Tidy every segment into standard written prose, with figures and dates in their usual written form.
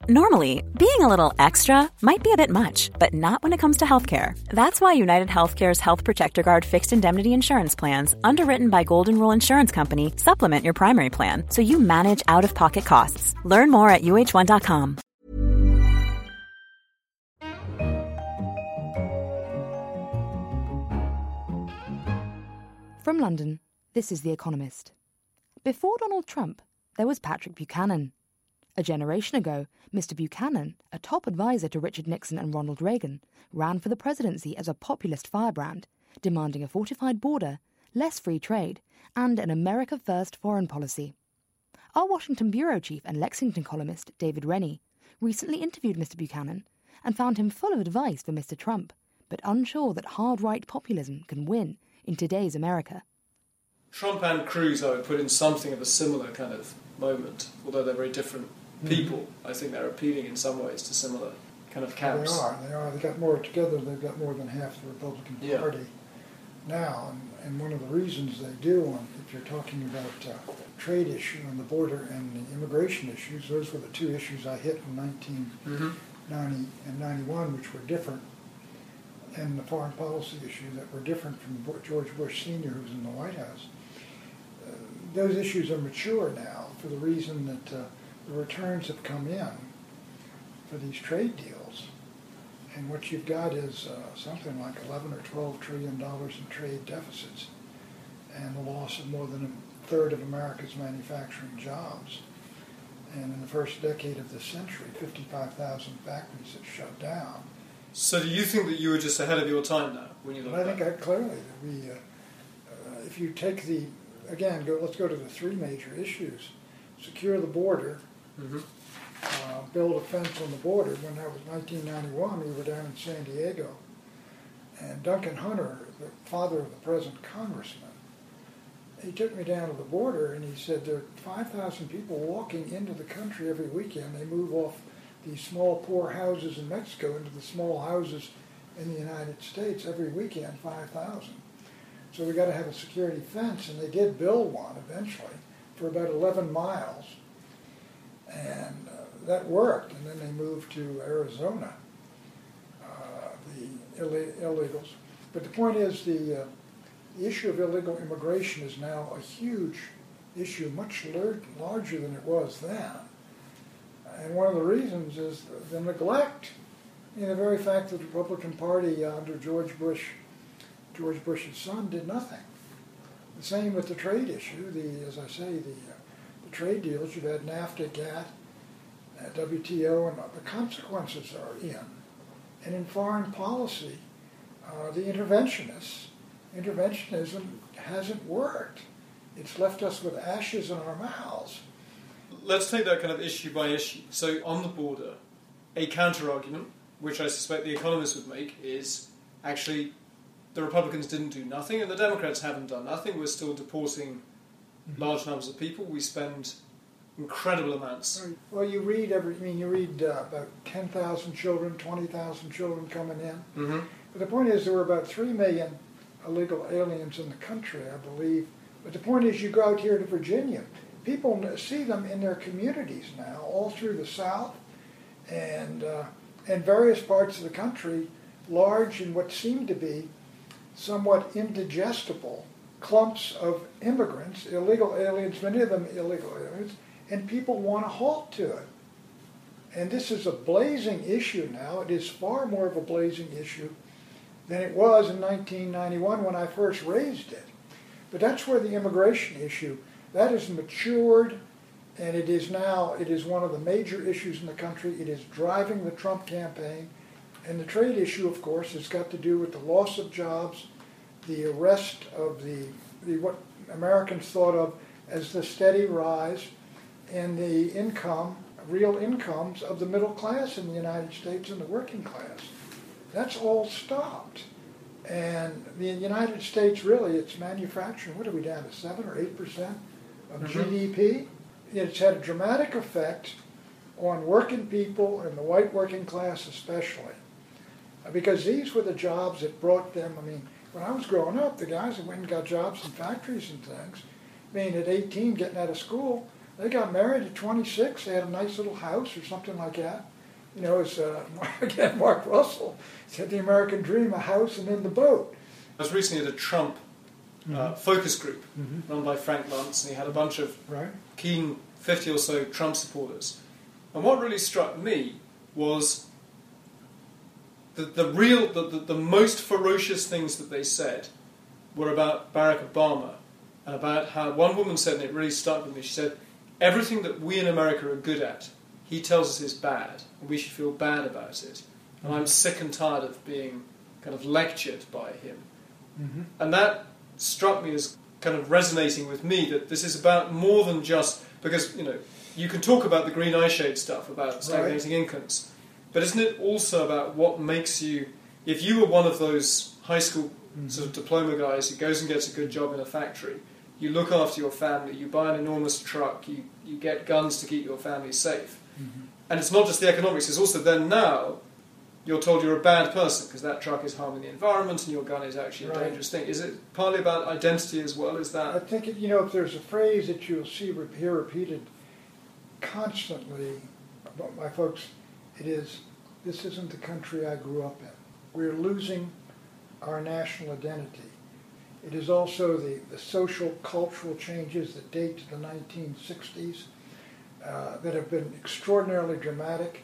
Normally, being a little extra might be a bit much, but not when it comes to healthcare. That's why United Healthcare's Health Protector Guard fixed indemnity insurance plans, underwritten by Golden Rule Insurance Company, supplement your primary plan so you manage out-of-pocket costs. Learn more at uh1.com. From London, this is The Economist. Before Donald Trump, there was Patrick Buchanan. A generation ago, Mr. Buchanan, a top advisor to Richard Nixon and Ronald Reagan, ran for the presidency as a populist firebrand, demanding a fortified border, less free trade, and an America First foreign policy. Our Washington bureau chief and Lexington columnist, David Rennie, recently interviewed Mr. Buchanan and found him full of advice for Mr. Trump, but unsure that hard-right populism can win in today's America. Trump and Cruz, I would put in something of a similar kind of moment, although they're very different people. I think they're appealing in some ways to similar kind of camps. They are. They got more together. They've got more than half the Republican Party now, and one of the reasons they do, if you're talking about trade issue on the border and the immigration issues, those were the two issues I hit in 1990 and 91, which were different, and the foreign policy issues that were different from George Bush Sr., who was in the White House. Those issues are mature now for the reason that the returns have come in for these trade deals. And what you've got is something like $11 or $12 trillion in trade deficits and the loss of more than a third of America's manufacturing jobs. And in the first decade of this century, 55,000 factories have shut down. So do you think that you were just ahead of your time now when you look back? I think clearly that if you take let's go to the three major issues. Secure the border, build a fence on the border. When that was 1991, we were down in San Diego. And Duncan Hunter, the father of the present congressman, he took me down to the border and he said there are 5,000 people walking into the country every weekend. They move off these small poor houses in Mexico into the small houses in the United States every weekend, 5,000. So we got to have a security fence, and they did build one eventually for about 11 miles. And that worked, and then they moved to Arizona, the illegals. But the point is the issue of illegal immigration is now a huge issue, much larger than it was then. And one of the reasons is the neglect in the very fact that the Republican Party under George Bush's son did nothing. The same with the trade issue. As I say, the trade deals, you've had NAFTA, GATT, WTO, and the consequences are in. And in foreign policy, the interventionism hasn't worked. It's left us with ashes in our mouths. Let's take that kind of issue by issue. So on the border, a counter-argument, which I suspect the economists would make, is actually the Republicans didn't do nothing and the Democrats haven't done nothing. We're still deporting large numbers of people. We spend incredible amounts. Well, you read about 10,000 children, 20,000 children coming in. Mm-hmm. But the point is there were about 3 million illegal aliens in the country, I believe. But the point is you go out here to Virginia, people see them in their communities now, all through the South and various parts of the country, large and what seem to be somewhat indigestible clumps of immigrants, illegal aliens, many of them illegal aliens, and people want to halt to it. And this is a blazing issue now. It is far more of a blazing issue than it was in 1991 when I first raised it. But that's where the immigration issue, that has matured, and it is one of the major issues in the country. It is driving the Trump campaign. And the trade issue, of course, has got to do with the loss of jobs, the arrest of the what Americans thought of as the steady rise in the real incomes of the middle class in the United States and the working class. That's all stopped. And the United States, really, its manufacturing, what are we down to, 7 or 8% of GDP? It's had a dramatic effect on working people and the white working class especially. Because these were the jobs that brought them, when I was growing up, the guys that went and got jobs in factories and things, at 18 getting out of school, They got married at 26. They had a nice little house or something like that. You know, as again, Mark Russell said, the American dream, a house and then the boat. I was recently at a Trump focus group run by Frank Luntz, and he had a bunch of keen 50 or so Trump supporters. And what really struck me was the most ferocious things that they said were about Barack Obama, and about how one woman said, and it really stuck with me, she said, everything that we in America are good at, he tells us is bad, and we should feel bad about it. And I'm sick and tired of being kind of lectured by him. And that struck me as kind of resonating with me, that this is about more than just, because, you know, you can talk about the green eyeshade stuff, about stagnating incomes, but isn't it also about what makes you, if you were one of those high school sort of diploma guys who goes and gets a good job in a factory, you look after your family, you buy an enormous truck, you get guns to keep your family safe. And it's not just the economics, it's also then now you're told you're a bad person because that truck is harming the environment and your gun is actually a dangerous thing. Is it partly about identity as well as that? I think, you know, if there's a phrase that you'll hear repeated constantly about my folks, it is, this isn't the country I grew up in. We're losing our national identity. It is also the social, cultural changes that date to the 1960s that have been extraordinarily dramatic.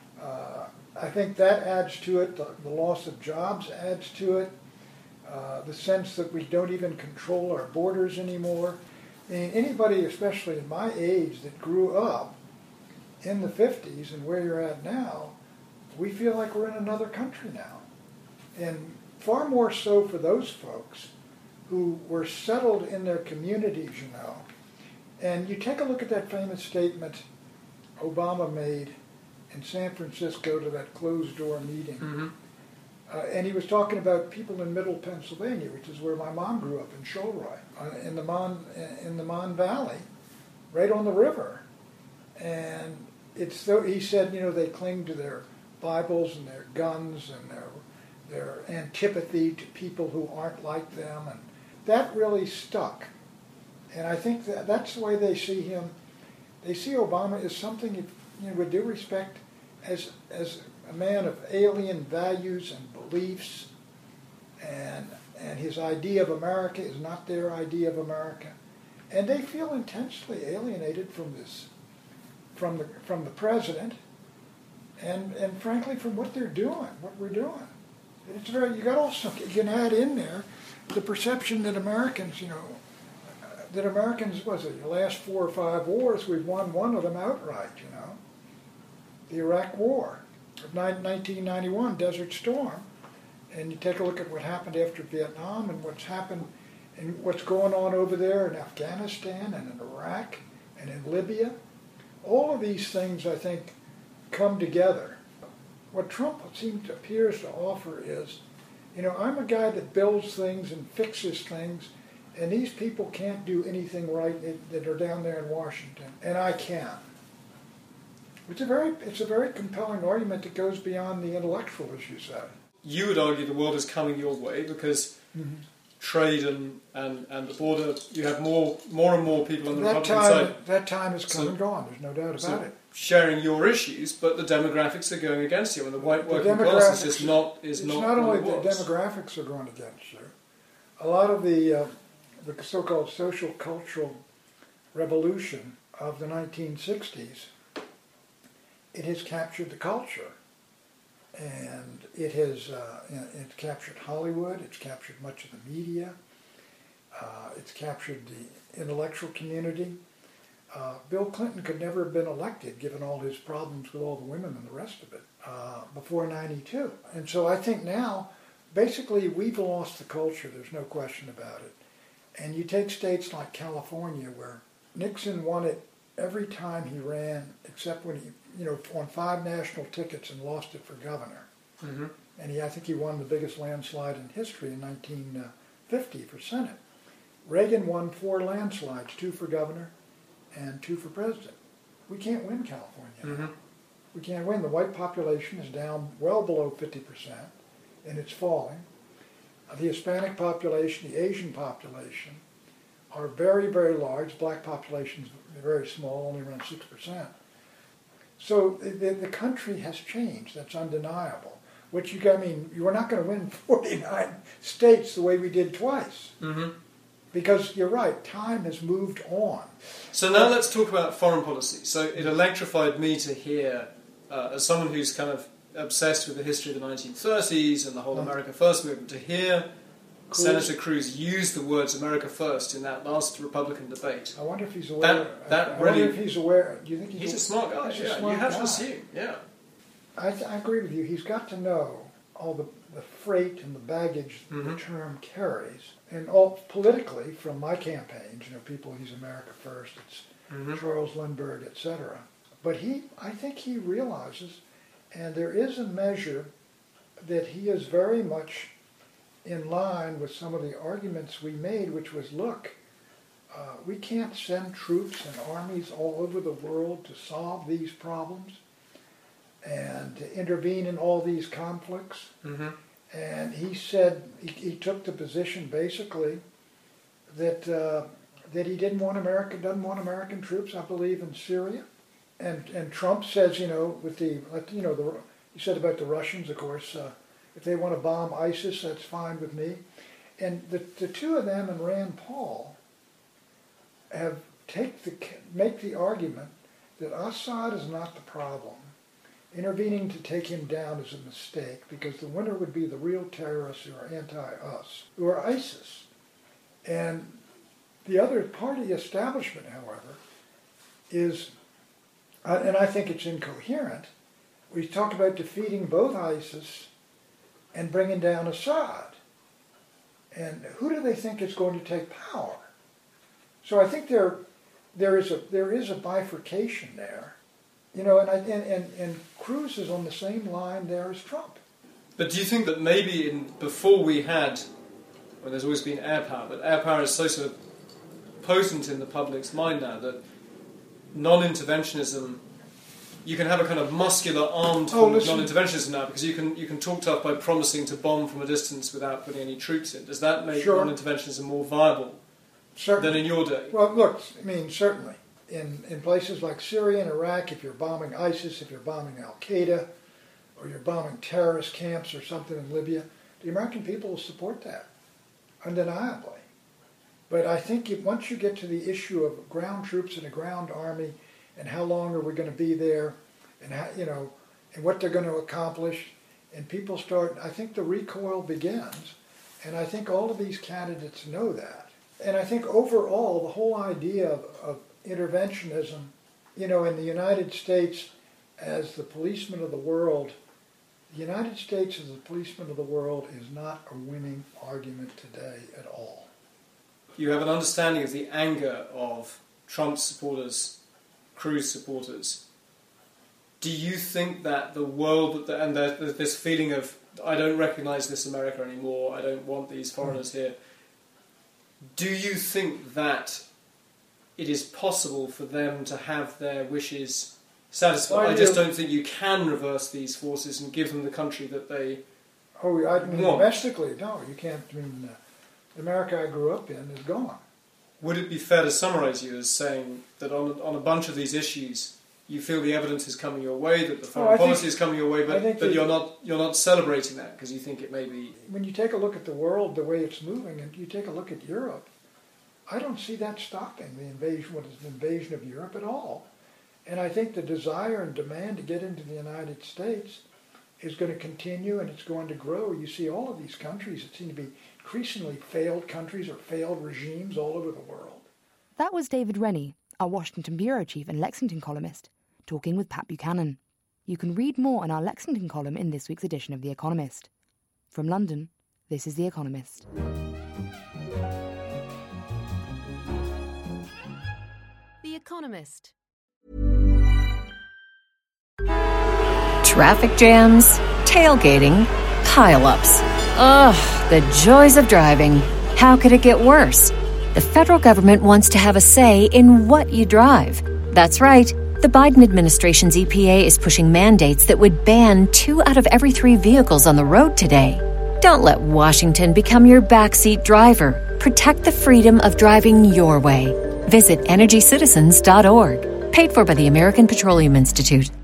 I think that adds to it. The loss of jobs adds to it. The sense that we don't even control our borders anymore. I mean, anybody, especially in my age, that grew up in the 50s and where you're at now, we feel like we're in another country now. And far more so for those folks who were settled in their communities, you know. And you take a look at that famous statement Obama made in San Francisco to that closed-door meeting. And he was talking about people in Middle Pennsylvania, which is where my mom grew up, in Shulroy, in the Mon Valley, right on the river. And it's so, he said, you know, they cling to their Bibles and their guns and their antipathy to people who aren't like them, and that really stuck. And I think that's the way they see him. They see Obama as something, you know, with due respect, as a man of alien values and beliefs, and his idea of America is not their idea of America, and they feel intensely alienated from this, from the president, and frankly from what they're doing, what we're doing. And it's very, you got also, you can add in there the perception that Americans, you know, was it the last 4 or 5 wars, we've won one of them outright, you know. The Iraq War of 1991, Desert Storm, and you take a look at what happened after Vietnam and what's happened and what's going on over there in Afghanistan and in Iraq and in Libya. All of these things, I think, come together. What Trump appears to offer is, you know, I'm a guy that builds things and fixes things, and these people can't do anything right that are down there in Washington, and I can. It's a very compelling argument that goes beyond the intellectual, as you said. You would argue the world is coming your way because trade and the border, you have more and more people on the Republican side. That time has come and gone, there's no doubt about it. Sharing your issues, but the demographics are going against you, and the white working class is not. It's not only the demographics are going against you. A lot of the so-called social cultural revolution of the 1960s, it has captured the culture, and it has it's captured Hollywood. It's captured much of the media. It's captured the intellectual community. Bill Clinton could never have been elected, given all his problems with all the women and the rest of it, before '92. And so I think now, basically, we've lost the culture. There's no question about it. And you take states like California, where Nixon won it every time he ran, except when he, you know, on 5 national tickets and lost it for governor. And I think he won the biggest landslide in history in 1950 for Senate. Reagan won 4 landslides, 2 for governor and 2 for president. We can't win California. We can't win. The white population is down well below 50%, and it's falling. The Hispanic population, the Asian population, are very, very large. Black populations are very small, only around 6%. So the country has changed. That's undeniable. You are not going to win 49 states the way we did twice. Mm-hmm. Because you're right, time has moved on. So now let's talk about foreign policy. So it electrified me to hear, as someone who's kind of obsessed with the history of the 1930s and the whole America First movement, to hear Senator Cruz use the words America First in that last Republican debate. I wonder if he's aware. I wonder if he's aware. Do you think he's a smart guy? He's a smart you have guy. to assume, yeah. I agree with you. He's got to know all the freight and the baggage the term carries. And all politically, from my campaigns, people, he's America First, it's Charles Lindbergh, etc. But I think he realizes, and there is a measure that he is very much in line with some of the arguments we made, which was, look, we can't send troops and armies all over the world to solve these problems and to intervene in all these conflicts. Mm-hmm. And he said, he took the position basically that he doesn't want American troops, I believe, in Syria. And Trump says, he said about the Russians, of course, if they want to bomb ISIS, that's fine with me. And the two of them and Rand Paul have make the argument that Assad is not the problem. Intervening to take him down is a mistake because the winner would be the real terrorists who are anti-us, who are ISIS. And the other party establishment, however, is, and I think it's incoherent, we talk about defeating both ISIS and bringing down Assad. And who do they think is going to take power? So I think there is a bifurcation there. And Cruz is on the same line there as Trump. But do you think that maybe before we had, there's always been air power, but air power is so sort of potent in the public's mind now that non-interventionism, you can have a kind of muscular armed form of non-interventionism now because you can talk tough by promising to bomb from a distance without putting any troops in. Does that make non-interventionism more viable than in your day? Well, look, certainly. In places like Syria and Iraq, if you're bombing ISIS, if you're bombing Al-Qaeda, or you're bombing terrorist camps or something in Libya, the American people will support that, undeniably. But I think once you get to the issue of ground troops and a ground army, and how long are we going to be there, and how, and what they're going to accomplish, and people start, I think the recoil begins, and I think all of these candidates know that. And I think overall, the whole idea of interventionism, in the United States as the policeman of the world, the United States as the policeman of the world is not a winning argument today at all. You have an understanding of the anger of Trump supporters, Cruz supporters. Do you think that the world, and there's this feeling of, I don't recognize this America anymore, I don't want these foreigners here, do you think that it is possible for them to have their wishes satisfied? I just don't think you can reverse these forces and give them the country that they want. Domestically, no, you can't. The America I grew up in is gone. Would it be fair to summarize you as saying that on a bunch of these issues, you feel the evidence is coming your way, that the foreign policy is coming your way, but you're not celebrating that because you think it may be... When you take a look at the world, the way it's moving, and you take a look at Europe, I don't see that stopping the invasion of Europe at all. And I think the desire and demand to get into the United States is going to continue and it's going to grow. You see all of these countries that seem to be increasingly failed countries or failed regimes all over the world. That was David Rennie, our Washington bureau chief and Lexington columnist, talking with Pat Buchanan. You can read more in our Lexington column in this week's edition of The Economist. From London, this is The Economist. The Economist. Traffic jams, tailgating, pile-ups. Ugh, the joys of driving. How could it get worse? The federal government wants to have a say in what you drive. That's right. The Biden administration's EPA is pushing mandates that would ban 2 out of every 3 vehicles on the road today. Don't let Washington become your backseat driver. Protect the freedom of driving your way. Visit EnergyCitizens.org. Paid for by the American Petroleum Institute.